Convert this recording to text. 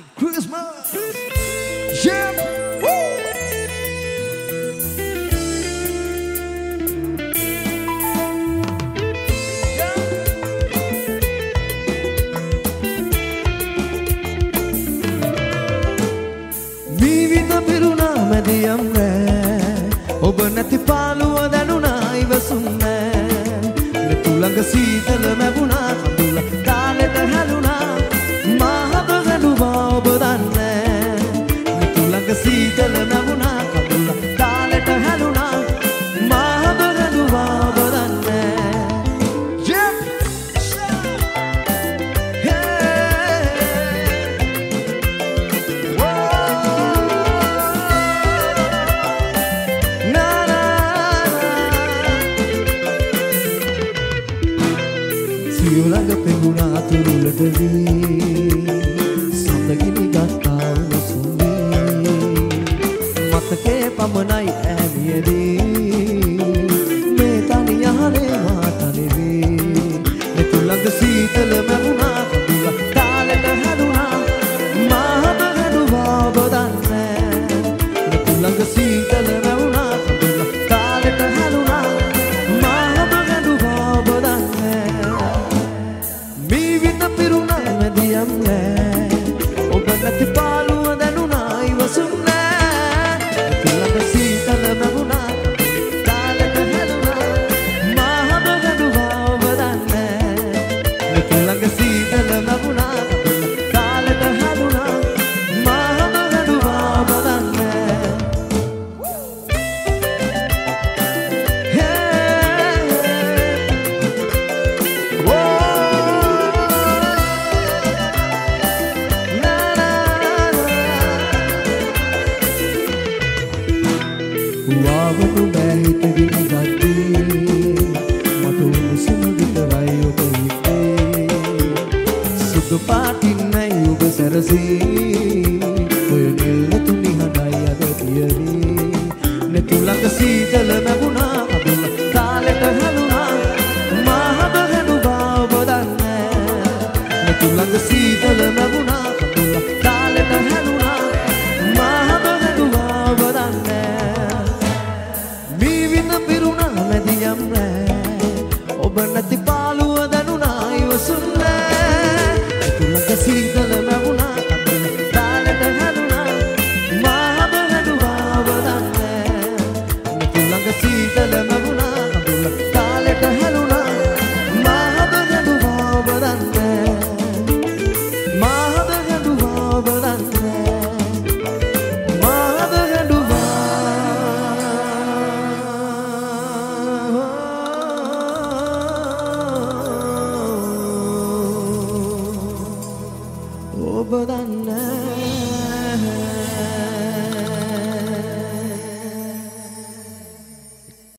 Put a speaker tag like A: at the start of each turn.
A: Christmas. Yeah. Woo. Vivinda piruna madiyam re oba nathi paluwa danuna iwasumne netulanga seetala mabuna kadula kaleta haluna maha galuwa oba danne netulanga seetala mabuna kadula kaleta haluna maha galuwa oba danne සියලඟ පෙඟුණා තුරුලට වී සඳගිනි ගත්තා උණුසුමේ මතකේ පමණයි ඈනියදී මේ තනි යහනේ මාතනෙවි මෙතුළඟ සීතල මැවුණා කඳුල කාලෙට හැදුණා මාහම හැදුවා ඔබ දන්නේ මෙතුළඟ සීතල මැවුණා කඳුල කාලෙට හැදුණා මාහම හැදුවා ඔබ දන්නේ ඔබ නැති පාළුව දැනුණා ඉවසුම්නේ තුළඟ සීතල මැවුණා කාලෙට හැදුණා මාහම ගැඩුවා ඔබ දන්නේ තුළඟ සීතල මැවුණා කාලෙට හැදුණා මාහම ගැඩුවා ඔබ දන්නේ වාවනු බැහිත ගිනි ගත්තේ මට උණුසුම විතරයි ඔබ හිතේ සුදු පාටින් නැයි ඔබ සැරසී